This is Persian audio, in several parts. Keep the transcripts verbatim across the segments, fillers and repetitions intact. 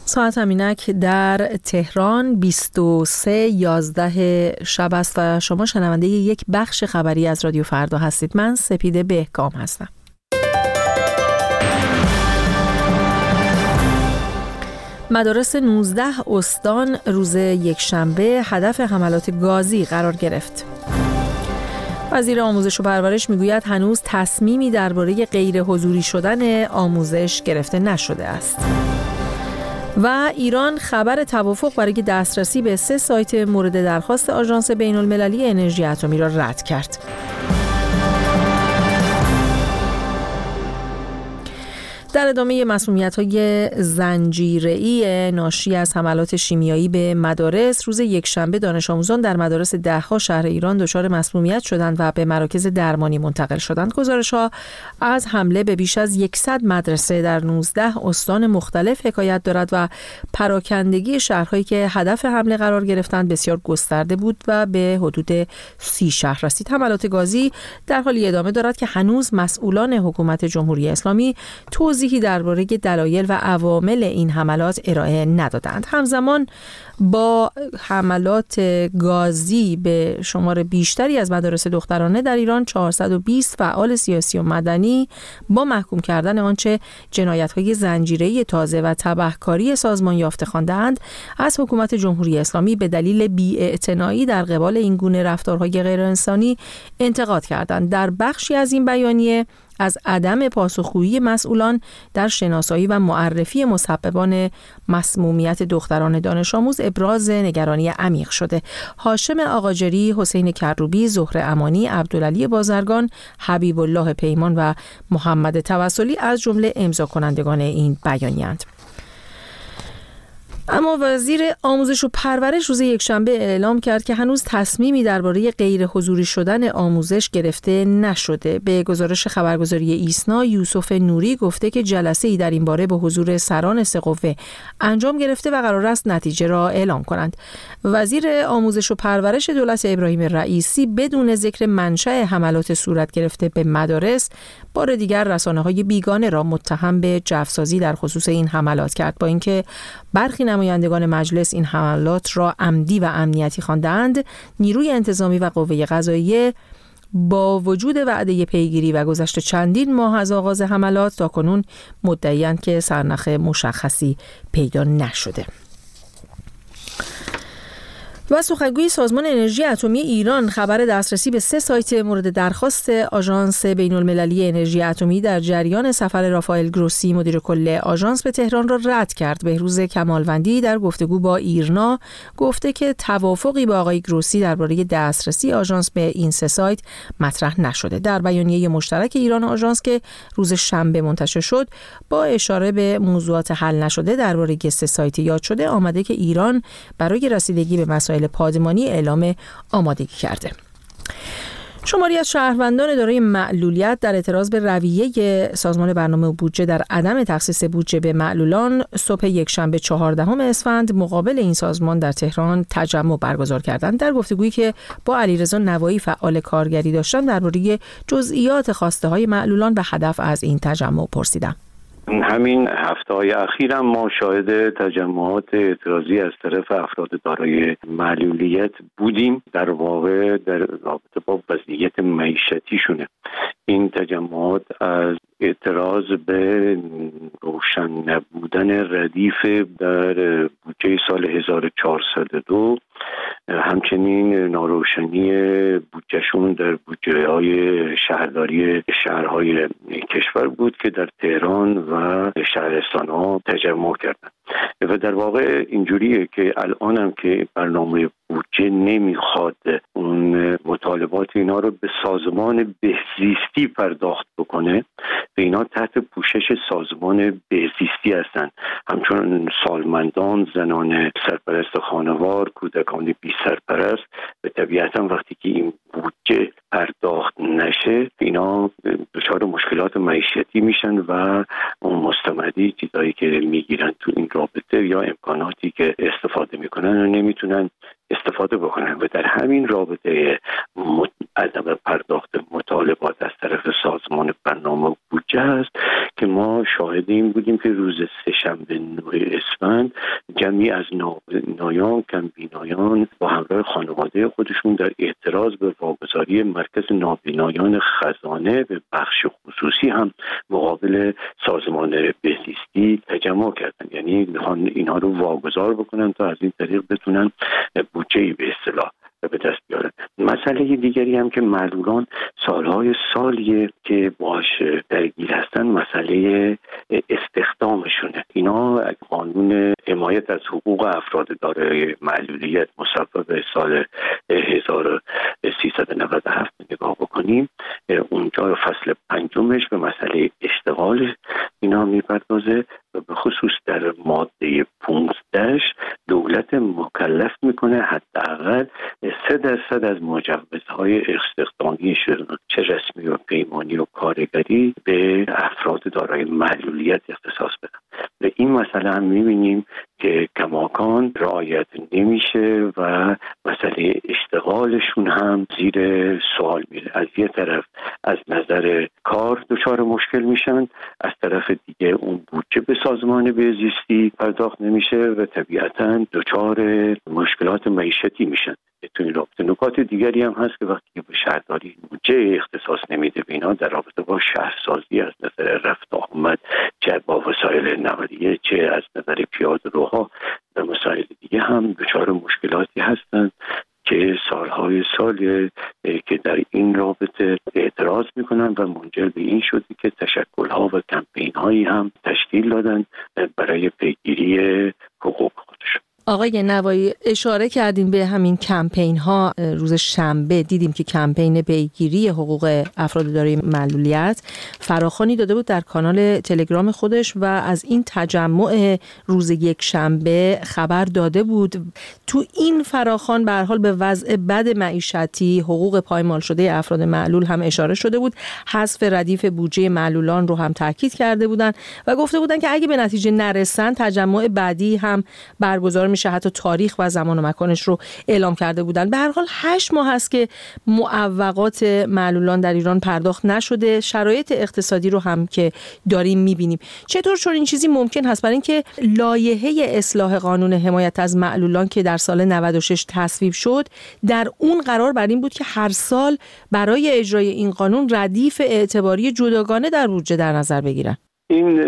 ساعت همینک در تهران بیست و سه یازده شب است و شما شنونده یک بخش خبری از رادیو فردا هستید. من سپیده بهکام هستم. مدارس نوزده استان روز یکشنبه هدف حملات گازی قرار گرفت. وزیر آموزش و پرورش میگوید هنوز تصمیمی درباره غیر حضوری شدن آموزش گرفته نشده است. و ایران خبر توافق برای دسترسی به سه سایت مورد درخواست آژانس بین‌المللی انرژی اتمی را رد کرد. در ادامه مسمومیت‌های زنجیره‌ای ناشی از حملات شیمیایی به مدارس، روز یکشنبه دانش آموزان در مدارس ده‌ها شهر ایران دچار مسمومیت شدند و به مراکز درمانی منتقل شدند. گزارش‌ها از حمله به بیش از صد مدرسه در نوزده استان مختلف حکایت دارد و پراکندگی شهرهایی که هدف حمله قرار گرفتند بسیار گسترده بود و به حدود سی شهر رسید. حملات گازی در حالی ادامه دارد که هنوز مسئولان حکومت جمهوری اسلامی توضیحی درباره دلایل و عوامل این حملات ارائه ندادند. همزمان با حملات گازی به شمار بیشتری از مدارس دخترانه در ایران، چهارصد و بیست فعال سیاسی و مدنی با محکوم کردن آنچه جنایت‌های زنجیره‌ای تازه و تبهکاری سازمان یافته خواندند، از حکومت جمهوری اسلامی به دلیل بی‌اعتنایی در قبال این گونه رفتارهای غیرانسانی انتقاد کردند. در بخشی از این بیانیه از عدم پاسخگویی مسئولان در شناسایی و معرفی مسببان مسمومیت دختران دانش آموز ابراز نگرانی عمیق شده. هاشم آقاجری، حسین کروبی، زهره امانی، عبدالعلی بازرگان، حبیب الله پیمان و محمد توسلی از جمله امضا کنندگان این بیانیه‌اند. اما وزیر آموزش و پرورش روز یکشنبه اعلام کرد که هنوز تصمیمی درباره غیر حضوری شدن آموزش گرفته نشده. به گزارش خبرگزاری ایسنا، یوسف نوری گفته که جلسه‌ای در این باره به حضور سران سه قوه انجام گرفته و قرار است نتیجه را اعلام کنند. وزیر آموزش و پرورش دولت ابراهیم رئیسی بدون ذکر منشأ حملات صورت گرفته به مدارس، بار دیگر رسانه‌های بیگانه را متهم به جفسازی در خصوص این حملات کرد، با اینکه برخی نمایندگان مجلس این حملات را عمدی و امنیتی خواندند. نیروی انتظامی و قوه قضاییه با وجود وعده پیگیری و گذشت چندین ماه از آغاز حملات تاکنون مدعی‌اند که سرنخ مشخصی پیدا نشده. و سخنگوی سازمان انرژی اتمی ایران خبر دسترسی به سه سایت مورد درخواست آژانس بین‌المللی انرژی اتمی در جریان سفر رافائل گروسی مدیر کل آژانس به تهران را رد کرد. بهروز کمالوندی در گفتگو با ایرنا گفته که توافقی با آقای گروسی درباره دسترسی آژانس به این سه سایت مطرح نشده. در بیانیه مشترک ایران و آژانس که روز شنبه منتشر شد، با اشاره به موضوعات حل نشده درباره سه سایت یاد شده آمده که ایران برای رسیدگی به مسائل پادمانی اعلام آمادگی کرده. شماری از شهروندان دارای معلولیت در اعتراض به رویه سازمان برنامه و بودجه در عدم تخصیص بودجه به معلولان صبح یکشنبه چهاردهم اسفند مقابل این سازمان در تهران تجمع برگزار کردند. در گفتگویی که با علیرضا نوایی فعال کارگری داشتم درباره جزئیات خواسته های معلولان و هدف از این تجمع پرسیدم. همین هفته‌های اخیر هم ما شاهد تجمعات اعتراضی از طرف افراد دارای معلولیت بودیم، در واقع در رابطه با وضعیت معیشتیشونه. این تجمعات از اعتراض به روشن نبودن ردیف در بودجه سال هزار و چهارصد و دو، همچنین ناروشنی بودجهشون در بودجه های شهرداری شهرهای کشور بود که در تهران و شهرستان ها تجمع کردن. و در واقع اینجوریه که الان هم که برنامه بودجه نمیخواد اون مطالبات اینا رو به سازمان بهزیستی پرداخت بکنه و اینا تحت پوشش سازمان بهزیستی هستن، همچون سالمندان، زنان سرپرست خانوار، کودکان بی سرپرست. و طبیعتا وقتی که این بودجه پرداخت نشه اینا دچار مشکلات معیشتی میشن و اون مستمدی چیزایی که میگیرن تو این رابطه یا امکاناتی که استفاده میکنن و نمیتونن استفاده بکنن. و در همین رابطه عدم پرداخت مطالبات از طرف سازمان برنامه بودجه بودجه است که ما شاهد این بودیم که روز سه‌شنبه نه اسفند جمعی از نابینایان، کمبینایان با همراه خانواده خودشون در اعتراض به واگذاری مرکز نابینایان خزانه به بخش خصوصی هم مقابل سازمان بهزیستی تجمع کردن. یعنی میخوان اینها رو واگذار بکنن تا از این طریق بتونن بودجه‌ای به اصطلاح به دست بیارن. مسئله دیگری هم که معلولان سالهای سالیه که باش درگیر هستن مسئله استخدامشونه. اینا قانون حمایت از حقوق افراد دارای معلولیت مصوب به سال هزار و سیصد و نود و هفت نگاه بکنیم، اونجا فصل پنجمش به مسئله اشتغال اینا میپردازه و به خصوص در ماده پانزده دولت مکلف میکنه حداقل سه درصد از مجوزهای استخدامیشون چه رسمی و پیمانی و کارگری به افراد دارای معلولیت اختصاص بدن. و این مسئله هم میبینیم که کماکان رعایت نمیشه و مسئله اشتغالشون هم زیر سوال میره. از یه طرف از نظر کار دچار مشکل میشن، از طرف دیگه اون بودجه به سازمان بهزیستی پرداخت نمیشه و طبیعتاً دچار مشکلات معیشتی میشن. تو این رابطه نکات دیگری هم هست که وقتی به شهرداری بودجه اختصاص نمیده به اینا در رابطه با شهرسازی از نظر رفت آمد، چه با وسایل نقلیه چه از نظر پیاده‌روها و مسائل دیگه هم دچار مشکلاتی هستند که سالهای سال که در این رابطه اعتراض میکنن و منجر به این شده که تشکل‌ها و کمپین‌هایی هم تشکیل دادن برای پیگیری حقوق خودشون. آقای نوایی اشاره کردیم به همین کمپین ها. روز شنبه دیدیم که کمپین پیگیری حقوق افراد دارای معلولیت فراخوانی داده بود در کانال تلگرام خودش و از این تجمع روز یک شنبه خبر داده بود. تو این فراخوان به هر حال به وضع بد معیشتی، حقوق پایمال شده افراد معلول هم اشاره شده بود. حذف ردیف بودجه معلولان رو هم تاکید کرده بودن و گفته بودن که اگه به نتیجه نرسن تجمع بعدی هم برگزار میشه. حتی تاریخ و زمان و مکانش رو اعلام کرده بودن. به هر حال هشت ماه هست که معوقات معلولان در ایران پرداخت نشده. شرایط اقتصادی رو هم که داریم میبینیم. چطور چون این چیزی ممکن هست؟ برای اینکه لایحه اصلاح قانون حمایت از معلولان که در سال نود و شش تصویب شد، در اون قرار بر این بود که هر سال برای اجرای این قانون ردیف اعتباری جداگانه در بودجه در نظر بگیرن. این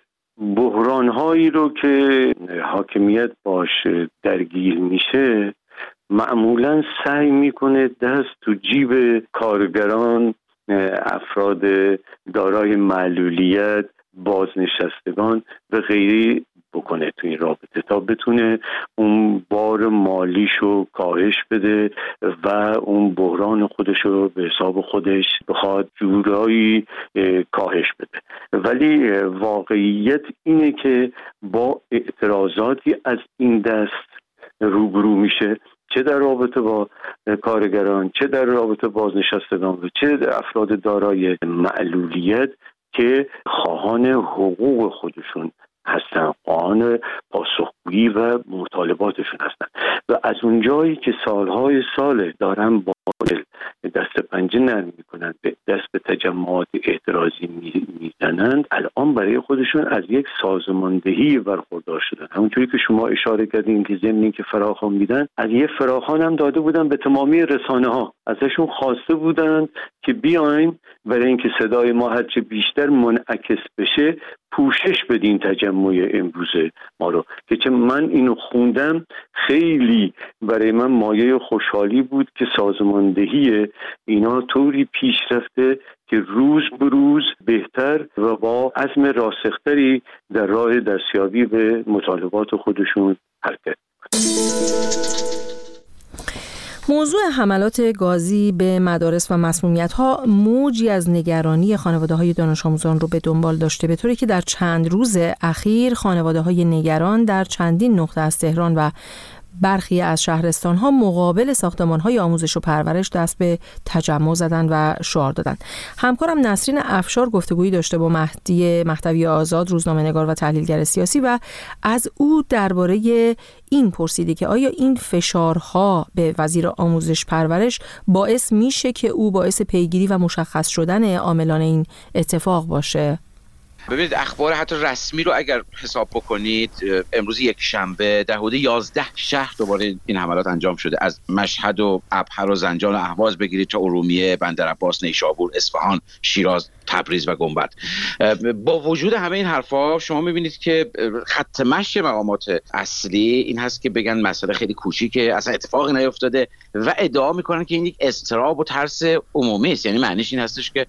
بحران هایی رو که حاکمیت باش درگیر میشه معمولا سعی میکنه دست تو جیب کارگران، افراد دارای معلولیت، بازنشستگان و غیره بکنه تو این رابطه تا بتونه اون بار مالیشو کاهش بده و اون بحران خودشو به حساب خودش بخواد جورایی کاهش بده. ولی واقعیت اینه که با اعتراضاتی از این دست روبرو میشه، چه در رابطه با کارگران، چه در رابطه با بازنشستگان و چه افراد دارای معلولیت که خواهان حقوق خودشون هستن، خواهان پاسخگویی و مطالباتشون هستن. و از اونجایی که سالهای سال دارن با دست پنجه نرم میکنن، به دست به تجمعات اعتراضی میزنند، الان برای خودشون از یک سازماندهی برخوردار شدن. همونجوری که شما اشاره کردین که ضمن که فراخوان میدن، از یه فراخوان هم داده بودن به تمامی رسانه ها. ازشون خواسته بودن که بیاین برای اینکه صدای ما هرچه بیشتر منعکس بشه پوشش بدین تجمع امروز ما رو. که چه من اینو خوندم خیلی برای من مایه خوشحالی بود که سازماندهی اینا طوری پیش رفته که روز به روز بهتر و با عزم راسختری در راه دستیابی به مطالبات خودشون حرکت. موضوع حملات گازی به مدارس و مسمومیت‌ها موجی از نگرانی خانواده‌های دانش آموزان رو به دنبال داشته، به طوری که در چند روز اخیر خانواده‌های نگران در چندین نقطه از تهران و برخی از شهرستان‌ها مقابل ساختمان‌های آموزش و پرورش دست به تجمع زدند و شعار دادند. همکارم نسرین افشار گفتگویی داشته با مهدی مهدوی آزاد، روزنامه‌نگار و تحلیلگر سیاسی، و از او درباره این پرسیده که آیا این فشارها به وزیر آموزش پرورش باعث میشه که او باعث پیگیری و مشخص شدن عاملان این اتفاق باشه؟ ببینید، اخبار حتی رسمی رو اگر حساب بکنید، امروز یک شنبه در حدود یازده شهر دوباره این حملات انجام شده. از مشهد و ابهر و زنجان و اهواز بگیرید تا ارومیه، بندرعباس، نیشابور، اصفهان، شیراز، تبریز و گنبد. با وجود همه این حرفا شما میبینید که خط مشی مقامات اصلی این هست که بگن مسئله خیلی کوچیکه، اصلا اتفاقی نیفتاده و ادعا میکنن که این یک اضطراب و ترس عمومی است. یعنی معنیش این هستش که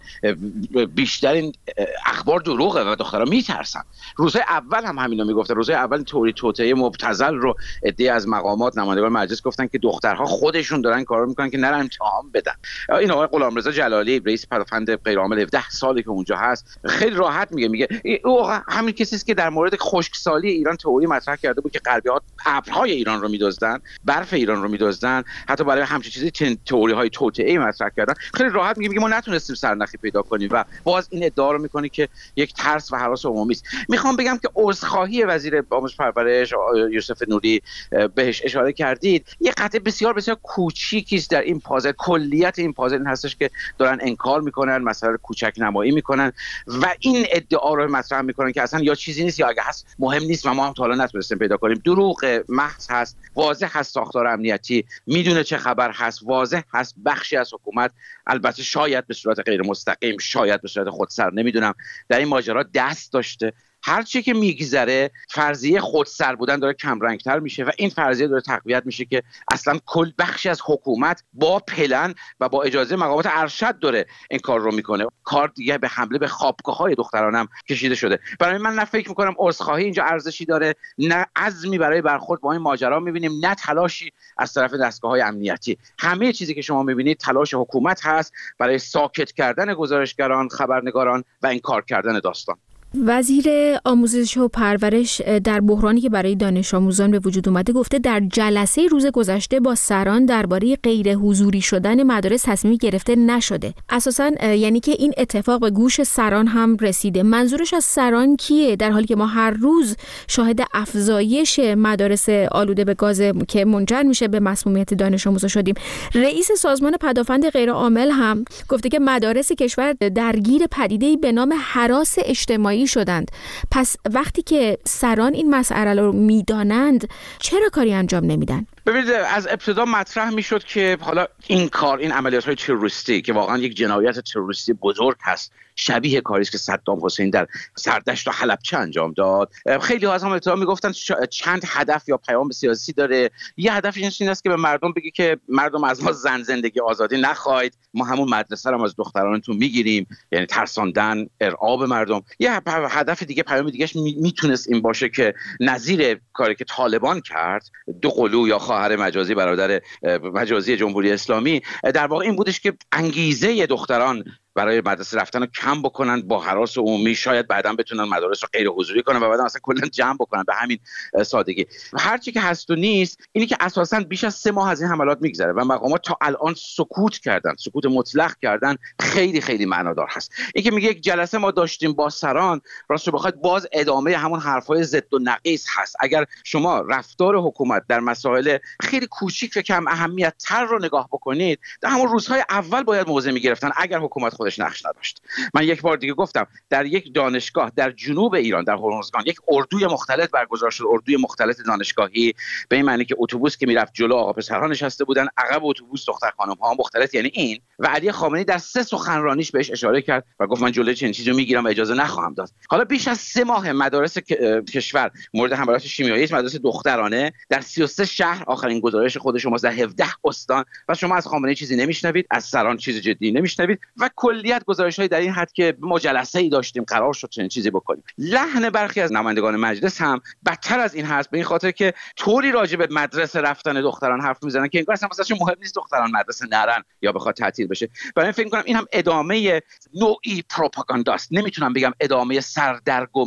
بیشتر این اخبار دروغه و دخترها میترسن. روزهای اول هم همینا میگفتن. روزهای اول توری توطئه مبتذل رو عده از مقامات، نمایندگان مجلس گفتن که دخترها خودشون دارن کارو میکنن که نرن امتحان بدن. این آقای غلامرضا جلالی، رئیس پدافند غیرعامل هفده سالی که اونجا هست، خیلی راحت میگه میگه او همین کسی است که در مورد خشکسالی ایران تئوری مطرح کرده بود که غربی‌ها ابرهای ایران رو میدزدن، برف ایران رو میدزدن، حتی برای همچین چیزی تئوری‌های توطئه‌ای مطرح کردن. خیلی راحت میگه میگه ما نتونستیم سرنخی پیدا کنیم و باز این ادعا رو میکنه که یک ترس و هراس عمومی است. میخوام بگم که عذرخواهی وزیر آموزش پرورش یوسف نوری بهش اشاره کردید، یه قطعه بسیار بسیار کوچیکی است در این پازل. کلیت این پازل این هستش که دارن انکار میکنن، مسئله رو کوچک نمایی میکنن و این ادعا رو مطرح میکنن که اصلا یا چیزی نیست یا اگه هست مهم نیست و ما هم تا حالا نتونستیم پیدا کنیم. دروغ محض هست. واضح هست ساختار امنیتی میدونه چه خبر هست، واضح هست بخشی از حکومت، البته شاید به صورت غیر مستقیم، شاید به صورت خودسر، نمیدونم، در این ماجرا دست داشته. هرچی که میگذره فرضیه خودسر بودن داره کمرنگتر میشه و این فرضیه داره تقویت میشه که اصلا کل بخشی از حکومت با پلن و با اجازه مقامات ارشد داره این کار رو میکنه. کار دیگه به حمله به خوابگاه‌های دخترانم کشیده شده. برای من نه فکر میکنم عذرخواهی اینجا ارزشی داره، نه عزمی برای برخورد با این ماجرا میبینیم، نه تلاشی از طرف دستگاه‌های امنیتی. همه چیزی که شما میبینید تلاش حکومت هست برای ساکت کردن گزارشگران، خبرنگاران و انکار کردن داستان. وزیر آموزش و پرورش در بحرانی که برای دانش آموزان به وجود اومده گفته در جلسه روز گذشته با سران درباره غیر حضوری شدن مدارس تصمیمی گرفته نشده. اساساً یعنی که این اتفاق به گوش سران هم رسیده. منظورش از سران کیه؟ در حالی که ما هر روز شاهد افزایش مدارس آلوده به گاز که منجر میشه به مسمومیت دانش آموزا شدیم. رئیس سازمان پدافند غیرعامل هم گفته که مدارس کشور درگیر پدیده‌ای به نام هراس اجتماعی شدند. پس وقتی که سران این مسئله رو میدانند چرا کاری انجام نمیدن؟ ببینید، از ابتدا مطرح میشد که حالا این کار، این عملیات‌های تروریستی که واقعا یک جنایت تروریستی بزرگ هست، شبیه کاری است که صدام حسین در سردشت و حلبچه انجام داد. خیلی ها از هم ابتدا میگفتن چند هدف یا پیام سیاسی داره. یه هدفش این است که به مردم بگی که مردم از ما زن زندگی آزادی نخواهید، ما همون مدرسه رو از دخترانتون میگیریم، یعنی ترساندن، ارعاب مردم. یه هدف دیگه، پیام دیگهش میتونست این باشه که نظیر کاری که طالبان کرد، دو قلو یا خواهر مجازی برادر مجازی جمهوری اسلامی، در واقع این بودش که انگیزه دختران برای مدرسه رفتن رو کم بکنن، با هراس عمومی شاید بعداً بتونن مدارس رو غیر حضوری کنن و بعداً اصلا کلا جمع بکنن. به همین سادگی. هر چی که هست و نیست اینی که اساساً بیش از سه ماه از این حملات میگذره و مقامات تا الان سکوت کردن، سکوت مطلق کردن. خیلی خیلی معنادار هست. این که میگه یک جلسه ما داشتیم با سران، راستش بخواد باز ادامه همون حرفای ضد و نقیض هست. اگر شما رفتار حکومت در مسائل خیلی کوچیک و کم اهمیت تر رو نگاه بکنید، در همون روزهای اول باید موضع میگرفتن اگر حکومت خودش نقش نداشت. من یک بار دیگه گفتم، در یک دانشگاه در جنوب ایران، در هرمزگان، یک اردوی مختلط برگزار شد، اردوی مختلط دانشگاهی، به این معنی که اتوبوس که میرفت جلو آقا پسرها نشسته بودن، عقب اتوبوس دختر خانم ها مختلط، یعنی این. و علی خامنه‌ای در سه سخنرانیش بهش اشاره کرد و گفت من جلوی چنین چیزی رو میگیرم و اجازه نخواهم داد. حالا بیش از سه ماه مدارس کشور مورد حملات شیمیایی، مدارس دخترانه در سی و سه شهر، آخرین گزارش خود شما در هفده استان، و شما از خامنه‌ای چیزی نمیشنوید، از سران چیز جدی نمیشنوید و کلیت گزارش‌های در این حد که ما جلسه‌ای داشتیم قرار شد چنین چیزی بکنیم. لحن برخی از نمایندگان مجلس هم بدتر از این هست، به این خاطر که طوری راجع به مدرسه رفتن دختران حرف میزنن که انگار اصلا واسهشون مهم نیست دختران مدرسه نرن یا بخواد تعطیل بشه. برای فکر می‌کنم این هم ادامه نوعی پروپاگانداست. نمیتونم بگم ادامه سردرگمی حکومت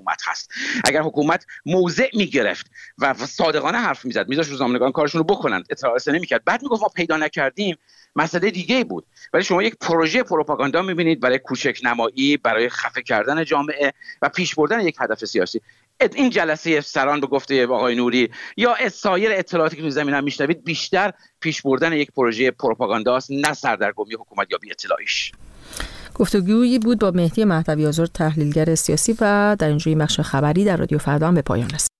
حکومت هست. اگر حکومت موضع میگرفت و صادقانه حرف میزد، میذاشت روزنامه‌نگاران کارشون رو بکنن، اطلاع رسانی میکرد، بعد میگفت ما پیدا نکردیم، مسئله دیگه بود. ولی شما یک پروژه پروپاگاندا میبینید برای کوچک نمایی، برای خفه کردن جامعه و پیش بردن یک هدف سیاسی. این جلسه سران به گفته آقای نوری یا سایر اطلاعاتی که تو زمین هم میشنوید بیشتر پیش بردن یک پروژه پروپاگانداست، نه سردرگمی حکومت یا بی اطلاعیش. گفتگویی بود با مهدی مهدوی آزرد، تحلیلگر سیاسی، و در اینجای بخش خبری در رادیو فردا هم به پایان رسید.